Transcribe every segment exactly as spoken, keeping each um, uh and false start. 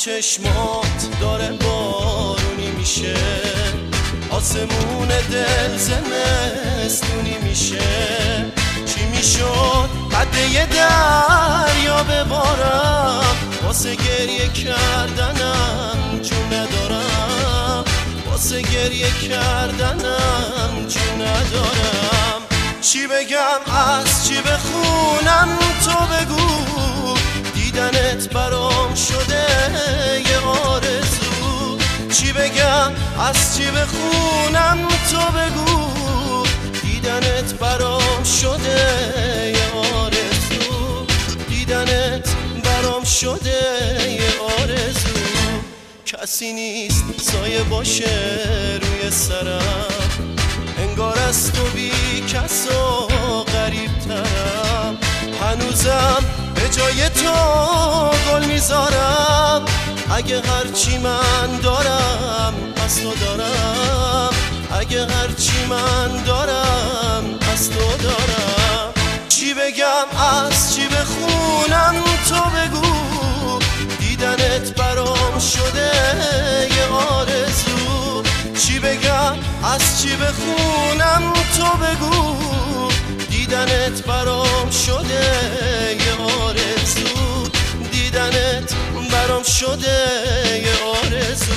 چشمات داره بارونی میشه، آسمون دل زمستونی میشه. چی میشد قد یه دریا ببارم، واسه گریه کردنم جون ندارم، واسه گریه کردنم جون ندارم. چی بگم از چی بخونم تو بگو، دیدنت برام شده یه آرزو. چی بگم از چی بخونم تو بگو، دیدنت برام شده یه آرزو، دیدنت برام شده یه آرزو. کسی نیست سایه باشه روی سرم، انگار از تو بی کس و غریب ترم. هنوزم به جای تو گل میذارم، اگه هرچی من دارم از تو دارم، اگه هرچی من دارم از تو دارم. چی بگم از چی بخونم تو بگو، دیدنت برام شده یه آرزو. چی بگم از چی بخونم تو بگو، دیدنت برام شده یه آرزو، دیدنت برام شده یه آرزو.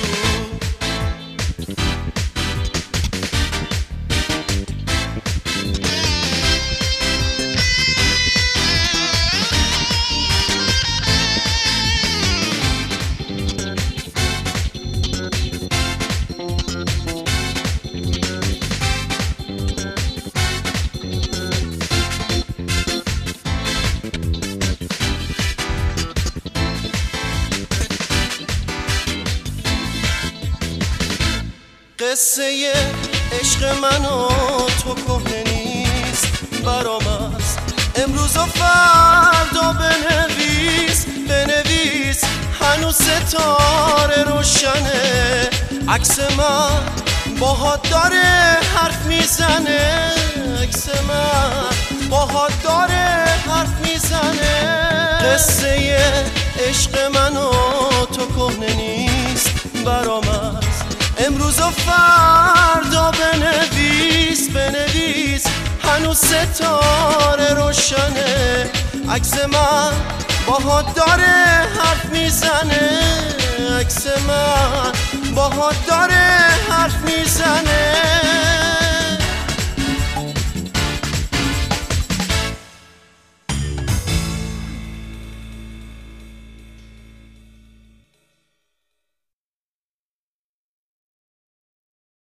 قصه عشق من و تو کهنه نیست، برام است امروز و فردا بنویس، بنویس هنوز ستاره روشنه. عکس من باهات داره حرف میزنه، عکس من باهات داره حرف میزنه. قصه عشق من و تو کهنه نیست، برام است امروز و فردا بنویس، بنویس هنوز ستاره روشنه. عکس من باهات داره حرف میزنه، عکس من باهات داره حرف میزنه.